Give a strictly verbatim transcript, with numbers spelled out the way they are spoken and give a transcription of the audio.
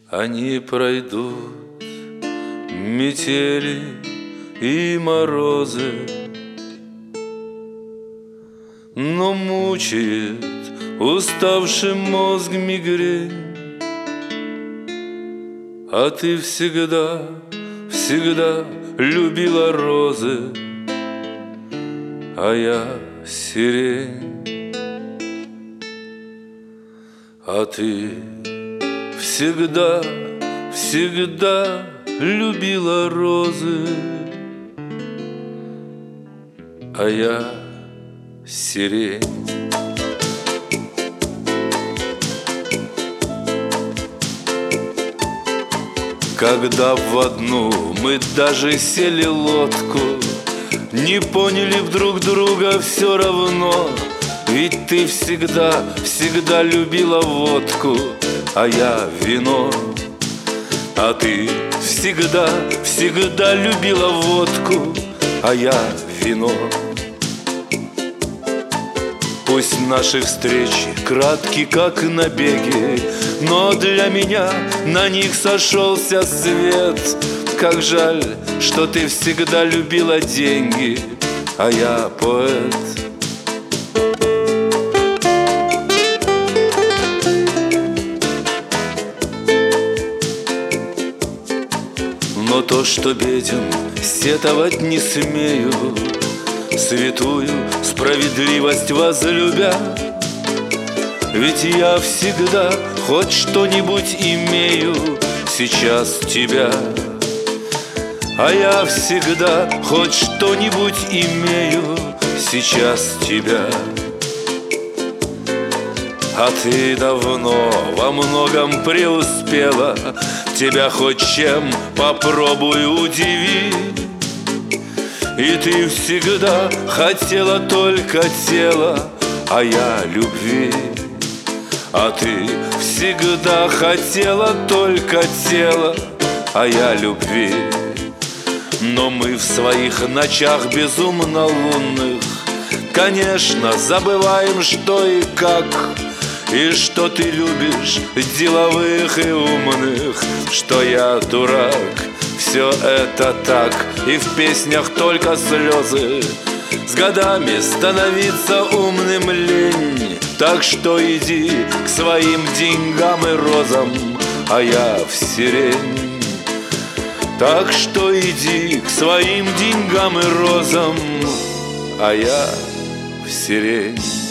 Они пройдут метели и морозы, но мучает уставший мозг мигрень. А ты всегда, всегда любила розы, а я сирень. А ты всегда, всегда любила розы, а я сирень. Когда в одну мы даже сели лодку, не поняли друг друга все равно. Ведь ты всегда, всегда любила водку, а я вино. А ты всегда, всегда любила водку, а я вино. Пусть наши встречи кратки, как набеги, но для меня на них сошелся свет. Как жаль, что ты всегда любила деньги, а я поэт. Но то, что беден, сетовать не смею, святую справедливость возлюбя. Ведь я всегда хоть что-нибудь имею сейчас тебя. А я всегда хоть что-нибудь имею сейчас тебя. А ты давно во многом преуспела, тебя хоть чем попробуй удиви. И ты всегда хотела только тела, а я любви. А ты всегда хотела только тела, а я любви. Но мы в своих ночах безумно лунных, конечно, забываем, что и как. И что ты любишь деловых и умных, что я дурак. Все это так, и в песнях только слезы. С годами становиться умным лень. Так что иди к своим деньгам и розам, а я в сирень. Так что иди к своим деньгам и розам, а я в сирень.